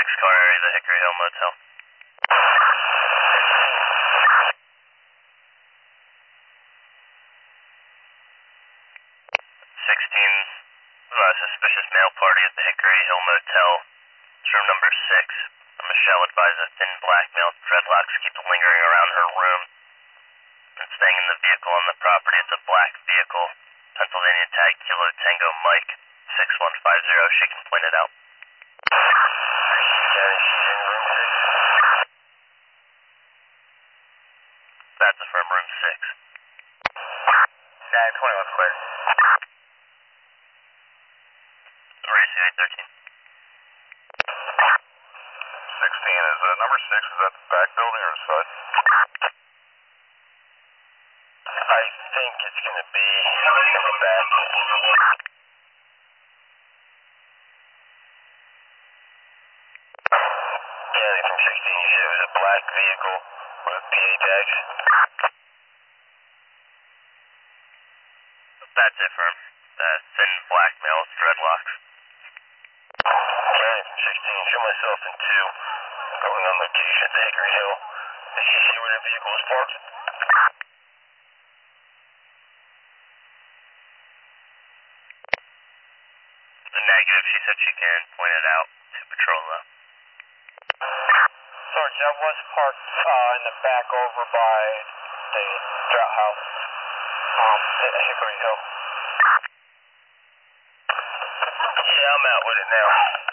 car area, the Hickory Hill Motel. 16, suspicious male party at the Hickory Hill Motel. It's room number 6. Michelle advised a thin black male with dreadlocks keeps lingering around her room and staying in the vehicle on the property. It's a black vehicle. Pennsylvania tag Kilo Tango Mike 6150. She can point it out. She's in room 6. That's affirm, room 6. 920, what's clear? RAC 813. 16, is number 6, is that the back building or the side? I think it's going to be in the back. Yeah, from 16, you said it was a black vehicle with PA tags. That's it, firm. Thin black male with dreadlocks. County from 16, show myself in 2. Going on location at the Hickory Hill. Did she see where the vehicle was parked? Negative. She said she can point it out to patrol though. Sarge, that was parked in the back over by the drought house at Hickory Hill. Yeah, I'm out with it now.